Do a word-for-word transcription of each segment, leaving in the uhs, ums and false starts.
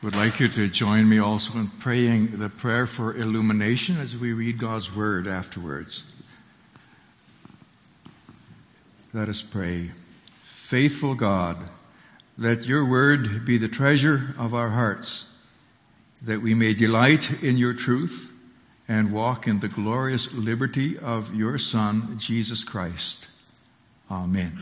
would like you to join me also in praying the prayer for illumination as we read God's Word afterwards. Let us pray. Faithful God, let your Word be the treasure of our hearts, that we may delight in your truth and walk in the glorious liberty of your Son, Jesus Christ. Amen.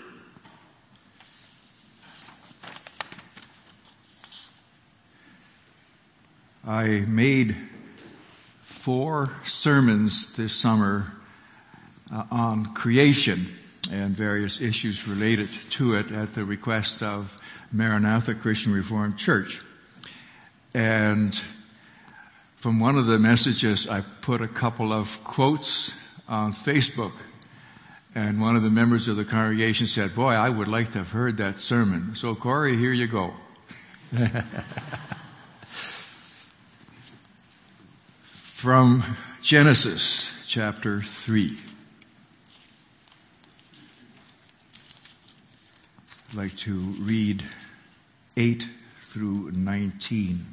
I made four sermons this summer uh, on creation and various issues related to it at the request of Maranatha Christian Reformed Church. And from one of the messages, I put a couple of quotes on Facebook. And one of the members of the congregation said, "Boy, I would like to have heard that sermon." So, Corey, here you go. From Genesis chapter three. I'd like to read eight through nineteen.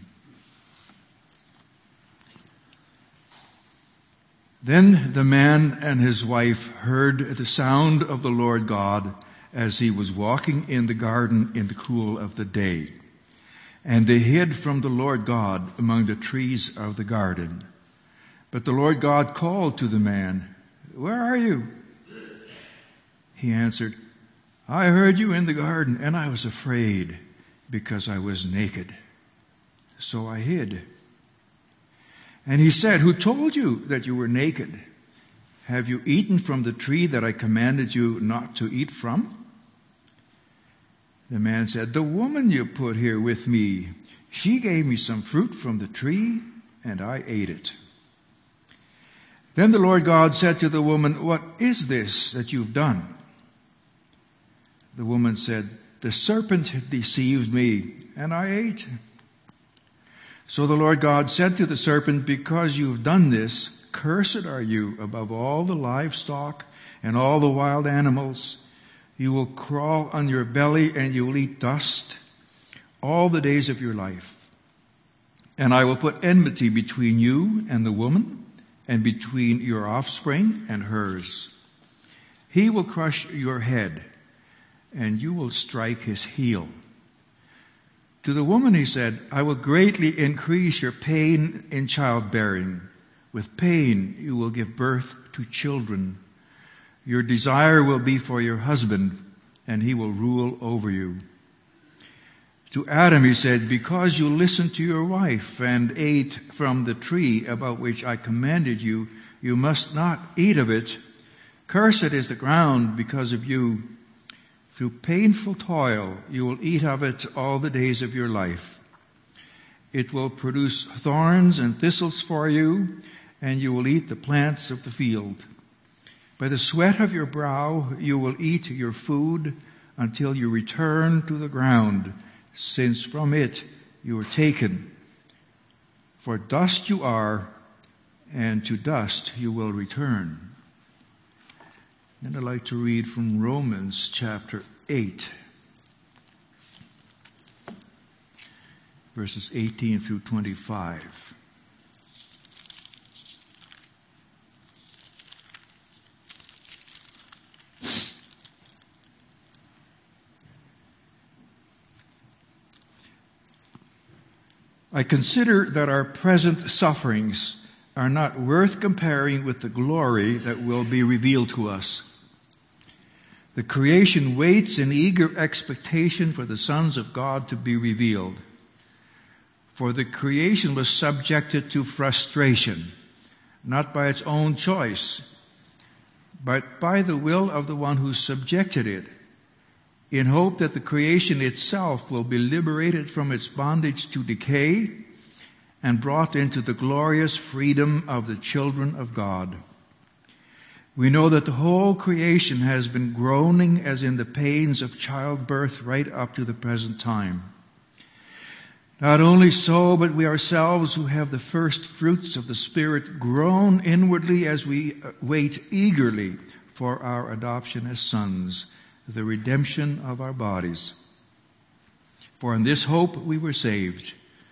Then the man and his wife heard the sound of the Lord God as he was walking in the garden in the cool of the day. And they hid from the Lord God among the trees of the garden. But the Lord God called to the man, "Where are you?" He answered, "I heard you in the garden, and I was afraid because I was naked. So I hid." And he said, "Who told you that you were naked? Have you eaten from the tree that I commanded you not to eat from?" The man said, "The woman you put here with me, she gave me some fruit from the tree, and I ate it." Then the Lord God said to the woman, "What is this that you've done?" The woman said, "The serpent deceived me, and I ate." So the Lord God said to the serpent, "Because you've done this, cursed are you above all the livestock and all the wild animals. You will crawl on your belly and you will eat dust all the days of your life. And I will put enmity between you and the woman, and between your offspring and hers. He will crush your head, and you will strike his heel." To the woman he said, "I will greatly increase your pain in childbearing. With pain you will give birth to children. Your desire will be for your husband, and he will rule over you." To Adam he said, "Because you listened to your wife and ate from the tree about which I commanded you, you must not eat of it. Cursed is the ground because of you. Through painful toil you will eat of it all the days of your life. It will produce thorns and thistles for you, and you will eat the plants of the field. By the sweat of your brow you will eat your food until you return to the ground, since from it you were taken. For dust you are, and to dust you will return." And I'd like to read from Romans chapter eight, verses eighteen through twenty-five. "I consider that our present sufferings are not worth comparing with the glory that will be revealed to us. The creation waits in eager expectation for the sons of God to be revealed. For the creation was subjected to frustration, not by its own choice, but by the will of the one who subjected it, in hope that the creation itself will be liberated from its bondage to decay and brought into the glorious freedom of the children of God. We know that the whole creation has been groaning as in the pains of childbirth right up to the present time. Not only so, but we ourselves who have the first fruits of the Spirit groan inwardly as we wait eagerly for our adoption as sons, the redemption of our bodies. For in this hope we were saved.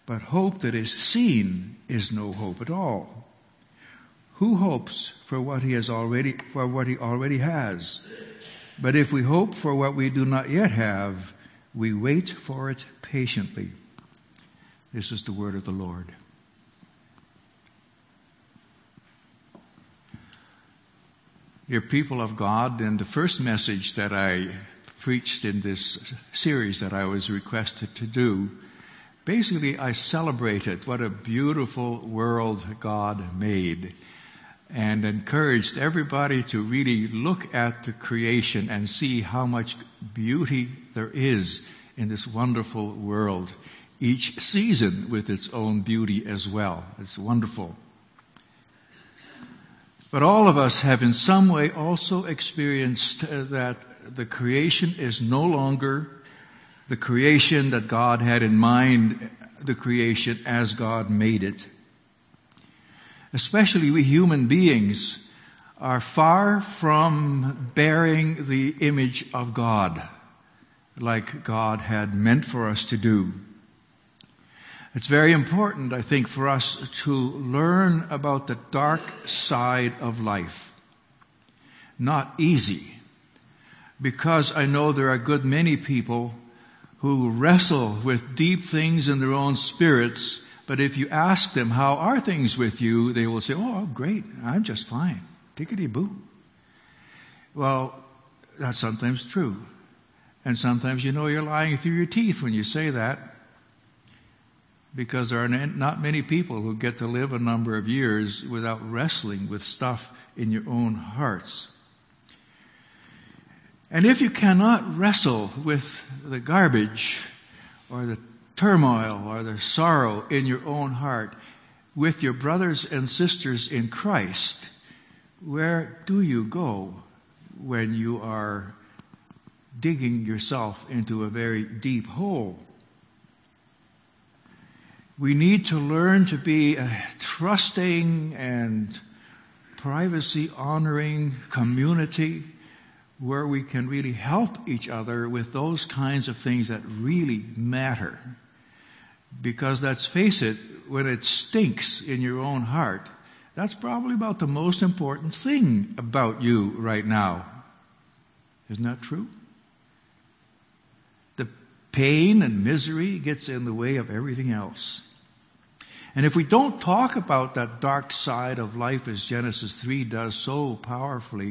but hope that is seen is no hope at all. Who hopes for what he has already, for what he already has? But if we hope for what we do not yet have, we wait for it patiently. This is the word of the Lord. Dear people of God, in the first message that I preached in this series that I was requested to do, basically I celebrated what a beautiful world God made and encouraged everybody to really look at the creation and see how much beauty there is in this wonderful world. Each season with its own beauty as well. It's wonderful. But all of us have in some way also experienced uh, that the creation is no longer the creation that God had in mind, the creation as God made it. Especially we human beings are far from bearing the image of God like God had meant for us to do. It's very important, I think, for us to learn about the dark side of life. Not easy, because I know there are a good many people who wrestle with deep things in their own spirits, but if you ask them, how are things with you, they will say, oh, great, I'm just fine. Tickety-boo. Well, that's sometimes true. And sometimes you know you're lying through your teeth when you say that, because there are not many people who get to live a number of years without wrestling with stuff in your own hearts. And if you cannot wrestle with the garbage or the turmoil or the sorrow in your own heart with your brothers and sisters in Christ, where do you go when you are digging yourself into a very deep hole? We need to learn to be a trusting and privacy-honoring community where we can really help each other with those kinds of things that really matter. Because let's face it, when it stinks in your own heart, that's probably about the most important thing about you right now. Isn't that true? The pain and misery gets in the way of everything else. And if we don't talk about that dark side of life as Genesis three does so powerfully,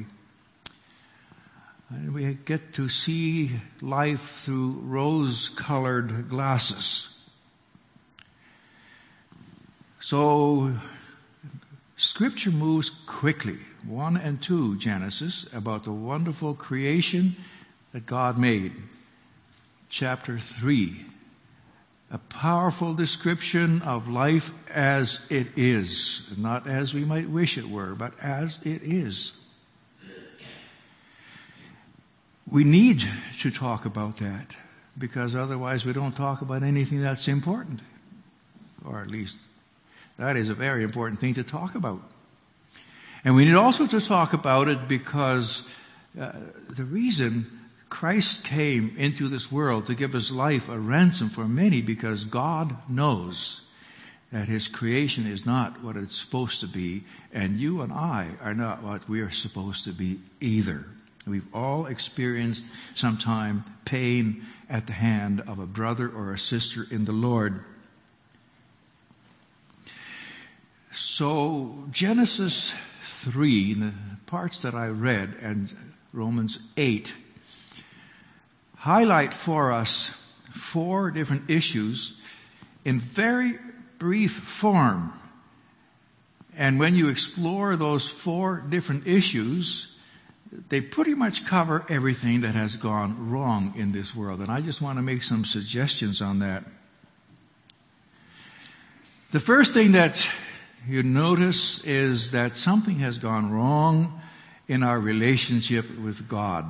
and we get to see life through rose-colored glasses. So, Scripture moves quickly, one and two, Genesis, about the wonderful creation that God made. Chapter three, a powerful description of life as it is, not as we might wish it were, but as it is. We need to talk about that, because otherwise we don't talk about anything that's important. Or at least that is a very important thing to talk about. And we need also to talk about it because uh, the reason Christ came into this world to give His life a ransom for many, because God knows that His creation is not what it's supposed to be, and you and I are not what we are supposed to be either. We've all experienced sometime pain at the hand of a brother or a sister in the Lord. So Genesis three, the parts that I read, and Romans eight, highlight for us four different issues in very brief form. And when you explore those four different issues, they pretty much cover everything that has gone wrong in this world. And I just want to make some suggestions on that. The first thing that you notice is that something has gone wrong in our relationship with God.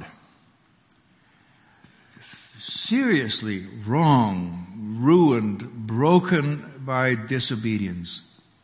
Seriously wrong, ruined, broken by disobedience.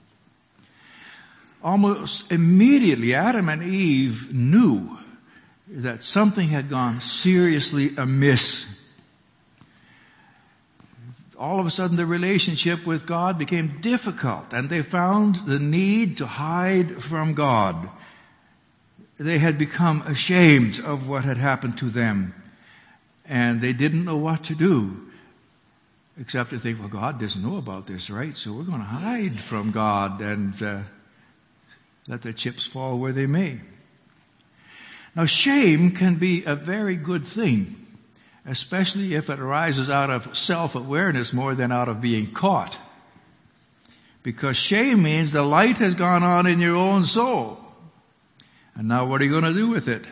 Almost immediately, Adam and Eve knew that something had gone seriously amiss. all of a sudden the relationship with God became difficult, and they found the need to hide from God. They had become ashamed of what had happened to them, and they didn't know what to do, except to think, well, God doesn't know about this, right? So we're going to hide from God and uh, let the chips fall where they may. Now, shame can be a very good thing, especially if it arises out of self-awareness more than out of being caught. Because shame means the light has gone on in your own soul. And now what are you going to do with it?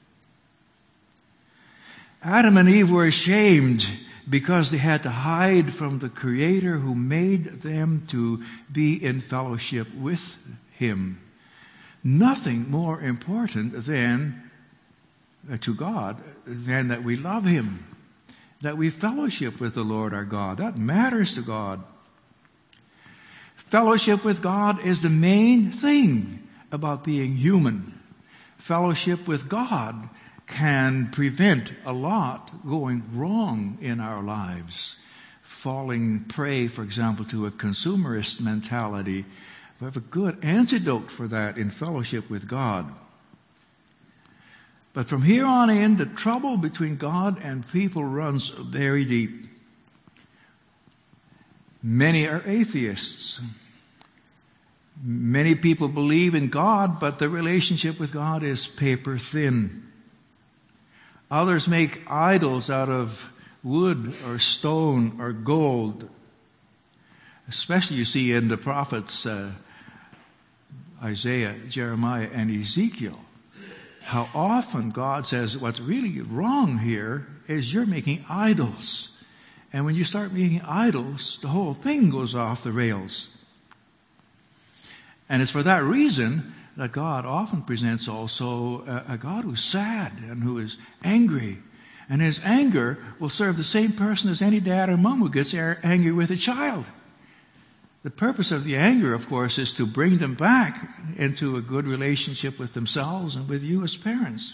Adam and Eve were ashamed because they had to hide from the Creator who made them to be in fellowship with Him. Nothing more important than to God than that we love Him, that we fellowship with the Lord our God. That matters to God. Fellowship with God is the main thing about being human. Fellowship with God can prevent a lot going wrong in our lives. Falling prey, for example, to a consumerist mentality. We have a good antidote for that in fellowship with God. But from here on in, the trouble between God and people runs very deep. Many are atheists. Many people believe in God, but the relationship with God is paper thin. Others make idols out of wood or stone or gold. Especially you see in the prophets uh, Isaiah, Jeremiah, and Ezekiel. How often God says what's really wrong here is you're making idols. And when you start making idols, the whole thing goes off the rails. And it's for that reason that God often presents also a, a God who's sad and who is angry. And his anger will serve the same person as any dad or mom who gets angry with a child. The purpose of the anger, of course, is to bring them back into a good relationship with themselves and with you as parents.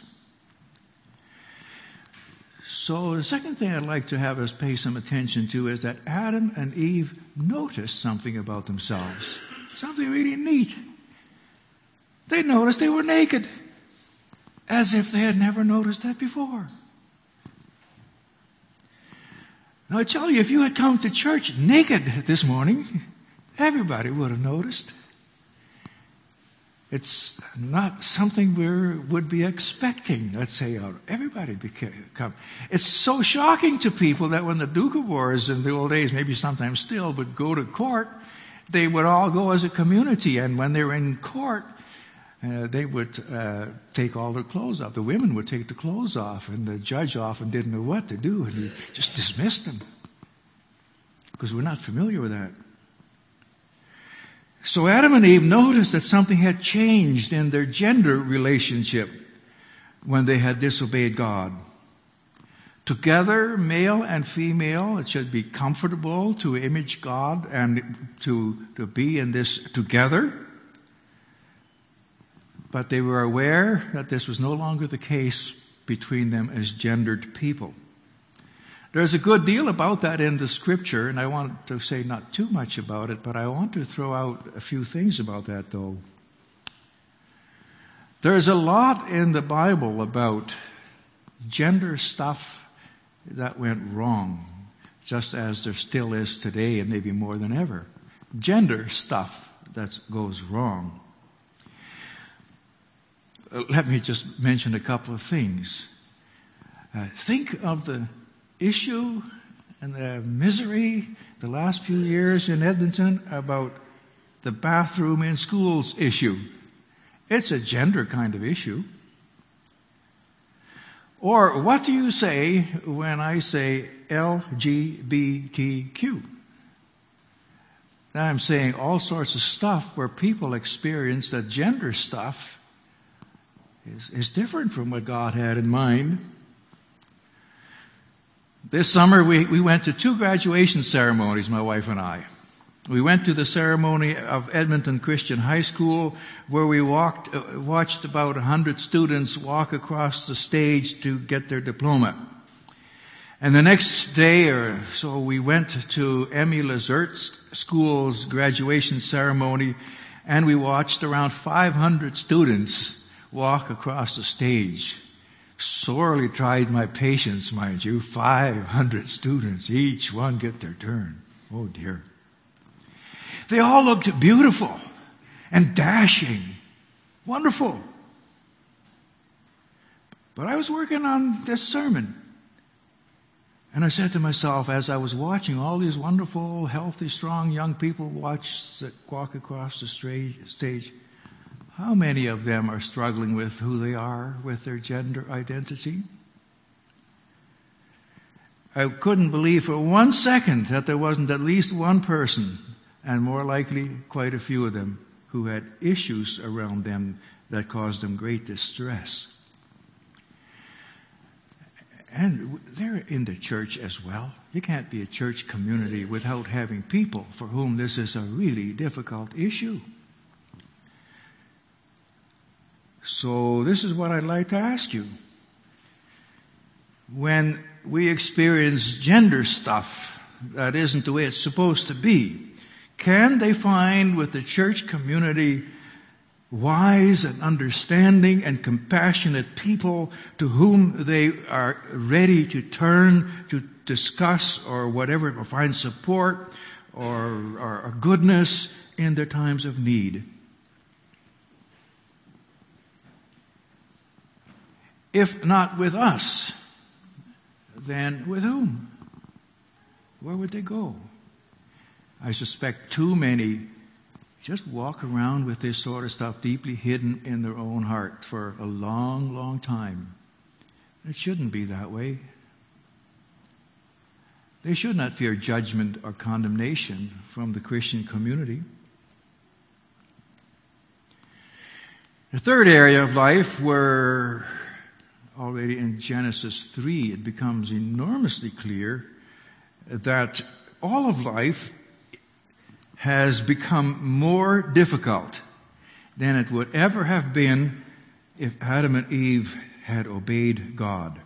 So the second thing I'd like to have us pay some attention to is that Adam and Eve noticed something about themselves. Something really neat. They noticed they were naked, as if they had never noticed that before. Now I tell you, if you had come to church naked this morning, everybody would have noticed. It's not something we would be expecting, let's say, everybody become. It's so shocking to people that when the Doukhobors in the old days, maybe sometimes still, would go to court, they would all go as a community, and when they were in court, uh, they would uh, take all their clothes off. The women would take the clothes off, and the judge often didn't know what to do, and he just dismissed them, because we're not familiar with that. So Adam and Eve noticed that something had changed in their gender relationship when they had disobeyed God. Together, male and female, it should be comfortable to image God and to, to be in this together. But they were aware that this was no longer the case between them as gendered people. There's a good deal about that in the Scripture, and I want to say not too much about it, but I want to throw out a few things about that, though. There's a lot in the Bible about gender stuff that went wrong, just as there still is today, and maybe more than ever. Gender stuff that goes wrong. Let me just mention a couple of things. Uh, think of the issue and the misery the last few years in Edmonton about the bathroom in schools issue. It's a gender kind of issue. Or what do you say when I say L G B T Q? Now I'm saying all sorts of stuff where people experience that gender stuff is, is different from what God had in mind. This summer we, we went to two graduation ceremonies, my wife and I. We went to the ceremony of Edmonton Christian High School, where we walked, uh, watched about a hundred students walk across the stage to get their diploma. And the next day or so we went to Emmy Lazert's school's graduation ceremony, and we watched around five hundred students walk across the stage. Sorely tried my patience, mind you. five hundred students, each one get their turn. Oh dear. They all looked beautiful and dashing. Wonderful. But I was working on this sermon. And I said to myself, as I was watching all these wonderful, healthy, strong young people watch, walk across the stage, how many of them are struggling with who they are, with their gender identity? I couldn't believe for one second that there wasn't at least one person, and more likely quite a few of them, who had issues around them that caused them great distress. And they're in the church as well. You can't be a church community without having people for whom this is a really difficult issue. So this is what I'd like to ask you. When we experience gender stuff that isn't the way it's supposed to be, can they find with the church community wise and understanding and compassionate people to whom they are ready to turn to discuss or whatever, or find support or, or, or goodness in their times of need? If not with us, then with whom? Where would they go? I suspect too many just walk around with this sort of stuff deeply hidden in their own heart for a long, long time. It shouldn't be that way. They should not fear judgment or condemnation from the Christian community. The third area of life, where already in Genesis three it becomes enormously clear that all of life has become more difficult than it would ever have been if Adam and Eve had obeyed God.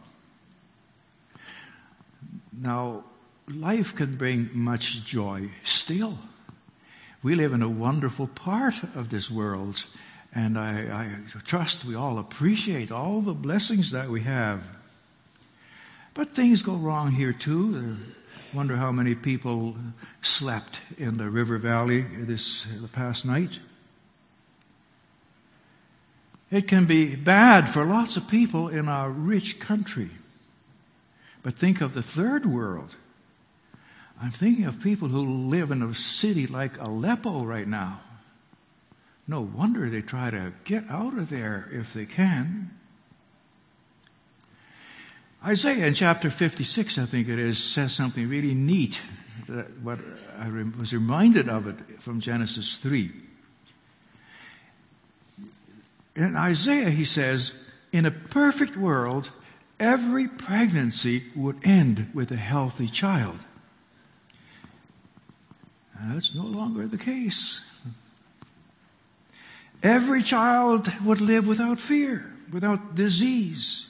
Now, life can bring much joy still. We live in a wonderful part of this world, and I, I trust we all appreciate all the blessings that we have. But things go wrong here too. I wonder how many people slept in the river valley this the past night. It can be bad for lots of people in our rich country. But think of the third world. I'm thinking of people who live in a city like Aleppo right now. No wonder they try to get out of there if they can. Isaiah in chapter fifty-six, I think it is, says something really neat. That what I was reminded of it from Genesis three. In Isaiah, he says, in a perfect world, every pregnancy would end with a healthy child. And that's no longer the case. Every child would live without fear, without disease.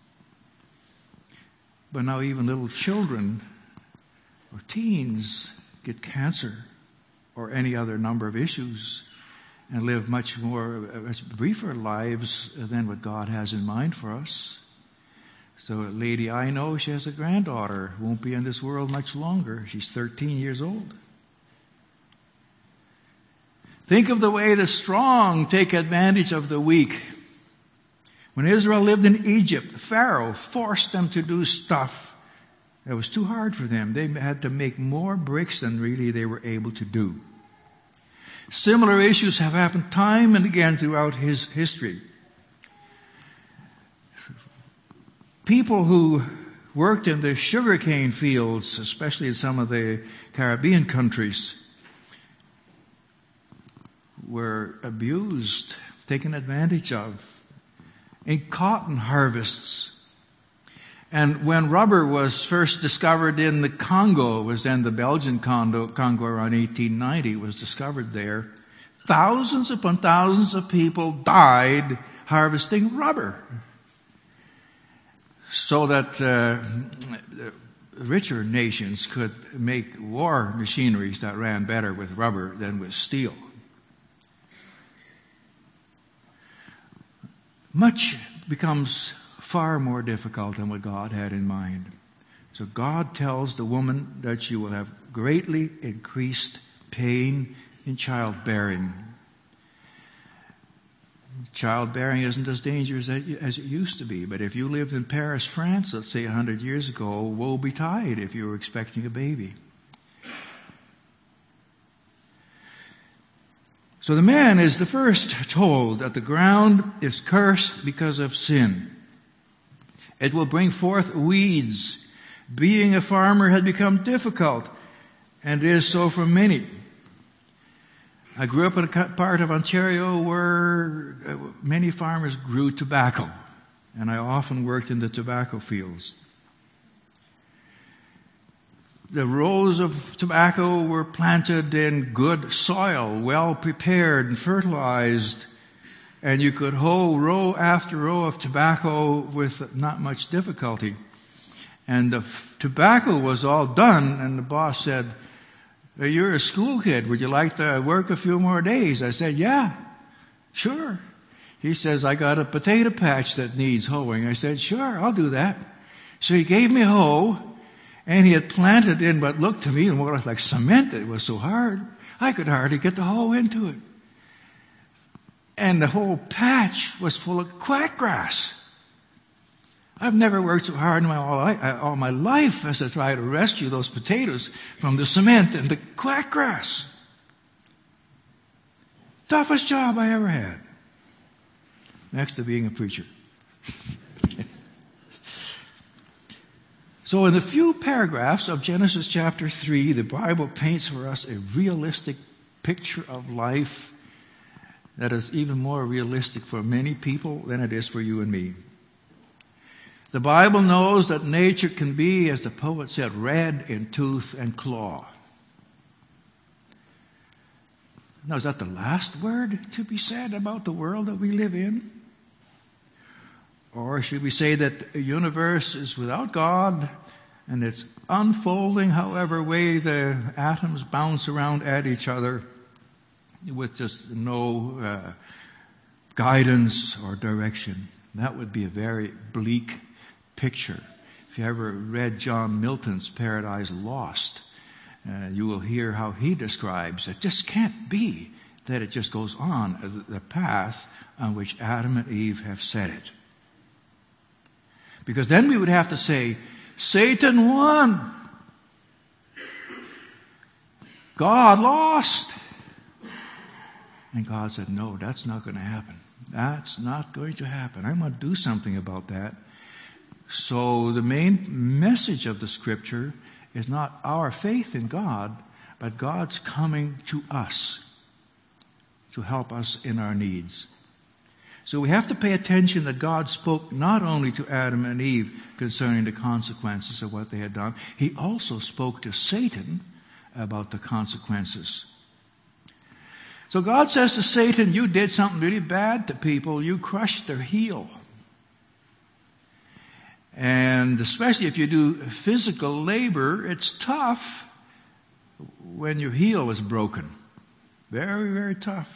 But now even little children or teens get cancer or any other number of issues and live much more, much briefer lives than what God has in mind for us. So a lady I know, she has a granddaughter who won't be in this world much longer. She's thirteen years old. Think of the way the strong take advantage of the weak. When Israel lived in Egypt, Pharaoh forced them to do stuff that was too hard for them. They had to make more bricks than really they were able to do. Similar issues have happened time and again throughout his history. People who worked in the sugarcane fields, especially in some of the Caribbean countries, were abused, taken advantage of. In cotton harvests. And when rubber was first discovered in the Congo, it was then the Belgian Congo, Congo around eighteen ninety, was discovered there, thousands upon thousands of people died harvesting rubber. So that uh, richer nations could make war machineries that ran better with rubber than with steel. Much becomes far more difficult than what God had in mind. So God tells the woman that she will have greatly increased pain in childbearing. Childbearing isn't as dangerous as it used to be, but if you lived in Paris, France, let's say a hundred years ago, woe betide if you were expecting a baby. So the man is the first told that the ground is cursed because of sin. It will bring forth weeds. Being a farmer had become difficult, and it is so for many. I grew up in a part of Ontario where many farmers grew tobacco, and I often worked in the tobacco fields. The rows of tobacco were planted in good soil, well prepared and fertilized, and you could hoe row after row of tobacco with not much difficulty. And the f- tobacco was all done, and the boss said, "You're a school kid. Would you like to work a few more days?" I said, "Yeah, sure." He says, "I got a potato patch that needs hoeing." I said, "Sure, I'll do that." So he gave me a hoe, and he had planted in what looked to me more like cement. It was so hard, I could hardly get the hoe into it. And the whole patch was full of quackgrass. I've never worked so hard in my, all my life as to try to rescue those potatoes from the cement and the quackgrass. Toughest job I ever had. Next to being a preacher. So in the few paragraphs of Genesis chapter three, the Bible paints for us a realistic picture of life that is even more realistic for many people than it is for you and me. The Bible knows that nature can be, as the poet said, red in tooth and claw. Now, is that the last word to be said about the world that we live in? Or should we say that the universe is without God and it's unfolding however way the atoms bounce around at each other with just no uh, guidance or direction? That would be a very bleak picture. If you ever read John Milton's Paradise Lost, uh, you will hear how he describes it just can't be that it just goes on as the path on which Adam and Eve have set it. Because then we would have to say, Satan won. God lost. And God said, no, that's not going to happen. That's not going to happen. I'm going to do something about that. So the main message of the Scripture is not our faith in God, but God's coming to us to help us in our needs. So we have to pay attention that God spoke not only to Adam and Eve concerning the consequences of what they had done, He also spoke to Satan about the consequences. So God says to Satan, you did something really bad to people. You crushed their heel. And especially if you do physical labor, it's tough when your heel is broken. Very, very tough.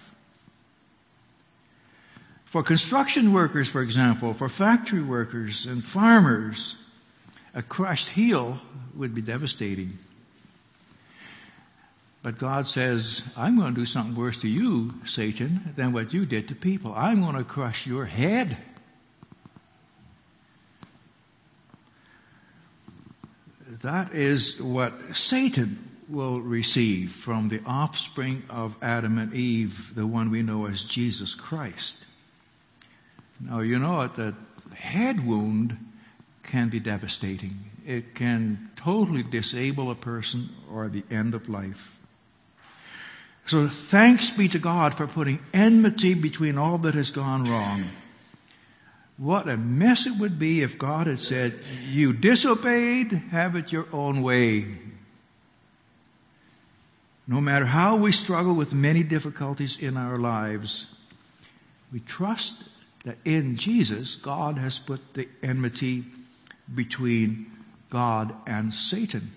For construction workers, for example, for factory workers and farmers, a crushed heel would be devastating. But God says, I'm going to do something worse to you, Satan, than what you did to people. I'm going to crush your head. That is what Satan will receive from the offspring of Adam and Eve, the one we know as Jesus Christ. Now, you know that a head wound can be devastating. It can totally disable a person or the end of life. So thanks be to God for putting enmity between all that has gone wrong. What a mess it would be if God had said, you disobeyed, have it your own way. No matter how we struggle with many difficulties in our lives, we trust that in Jesus, God has put the enmity between God and Satan.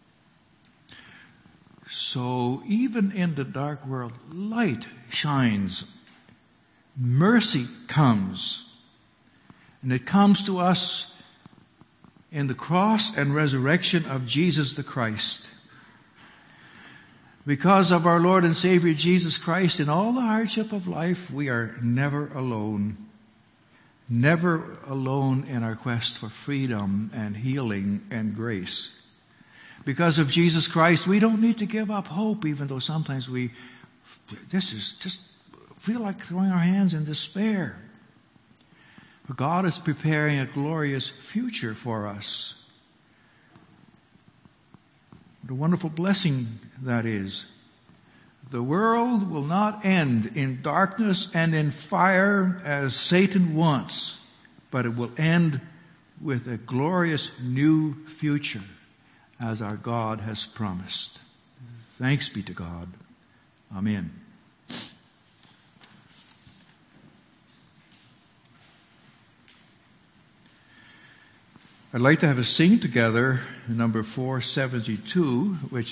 So even in the dark world, light shines. Mercy comes. And it comes to us in the cross and resurrection of Jesus the Christ. Because of our Lord and Savior Jesus Christ, in all the hardship of life, we are never alone. Never alone in our quest for freedom and healing and grace. Because of Jesus Christ, we don't need to give up hope, even though sometimes we, this is just, feel like throwing our hands in despair. But God is preparing a glorious future for us. The wonderful blessing that is. The world will not end in darkness and in fire as Satan wants, but it will end with a glorious new future as our God has promised. Thanks be to God. Amen. I'd like to have us sing together number four seventy-two, which